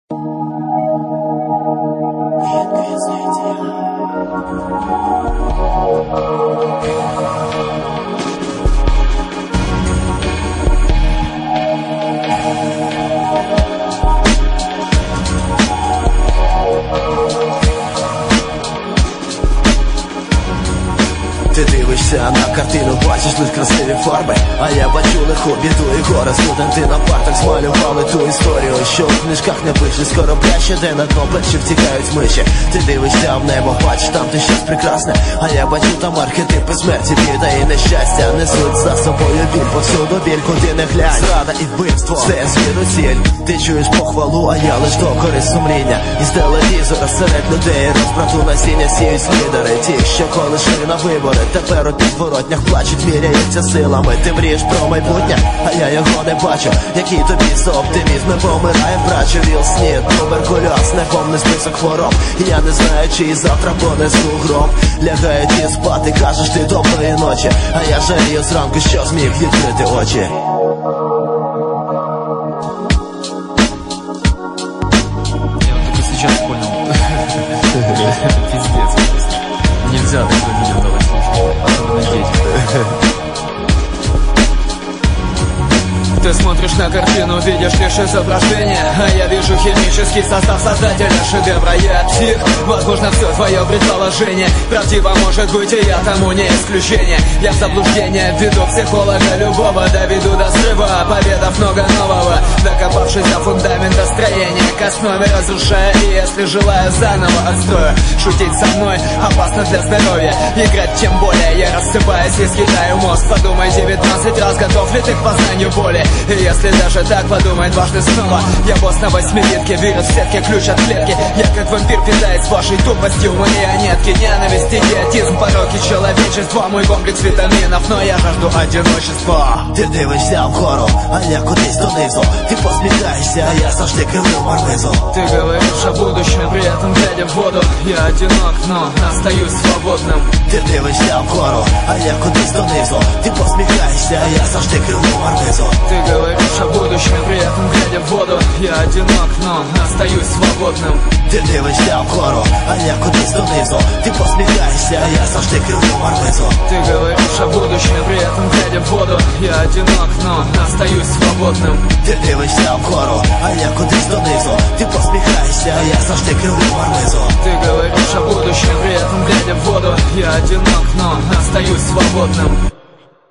Ти дивишся на картину, бачиш лиш красиві фарби, а я бачу лиху біду і горе. Студенти на партах змалювали ту історію, що в книжках не пише. З корабля щодня на дно перші втікають миші. Ти дивишся в небо, бачиш там ти щось прекрасне, а я бачу там архетипи смерті, біда і нещастя. Несуть за собою біль, повсюду біль, куди не глянь. Зрада і вбивство, все звідусіль. Ти чуєш похвалу, а я лиш докори сумління. Із телевізора серед людей розбрату насіння сіють лідери. Ті, що коли йшли на вибори, тепер у підворотнях плачуть, міряються силами. Ти мрієш про майбутнє, а я його не бачу. Який тобі за оптимізм, ми помираєм, брачу. Віл Снід, туберкульоз, неповний список хвороб. Я не знаю, чи завтра понесу гроб. Лягають і спати, кажеш ти доброї ночі, а я жалію зранку, що зміг відкрити очі. Сейчас понял. Пиздец просто. Нельзя такое людям давать слушать. Особенно детям. Ты смотришь на картину, видишь лишь изображение, а я вижу химический состав создателя шедевра. Я псих, возможно, все твое предположение правдиво может быть, и я тому не исключение. Я в заблуждение введу психолога любого, доведу до срыва, поведав много нового, докопавшись до фундамента строения, к основе разрушая, и если желаю заново отстрою. Шутить со мной опасно для здоровья, играть тем более, я рассыпаюсь и съедаю мозг. Подумай 19 раз, готов ли ты к познанию боли. И если даже так, подумай дважды снова. Я босс на 8-битке, вирус в сетке, ключ от клетки. Я как вампир питаюсь вашей тупостью, марионетки. Ненависть, идиотизм, пороки человечества. Мой комплекс витаминов, но я жажду одиночества. Ти дивишся вгору, а я кудись донизу. Ти посміхаєшся, а я завжди кривлю мармизу. Ты говоришь о будущем, при этом глядя в воду. Я одинок, но остаюсь свободным. Ти дивишся вгору, а я кудись донизу. Ти посміхаєшся, а я завжди кривлю мармизу. Ты говоришь о будущем, при этом глядя в воду. Я одинок, но остаюсь свободным. Ти дивишся вгору, а я кудись донизу. Ти посміхаєшся, а я завжди кривлю мармизу. Ты говоришь о будущем, при этом глядя в воду. Я одинок, но остаюсь свободным. Ти дивишся вгору, а я кудись донизу. Ти посміхаєшся, а я завжди кривлю мармизу. Ты говоришь о будущем, при этом глядя в воду. Я одинок, но остаюсь свободным.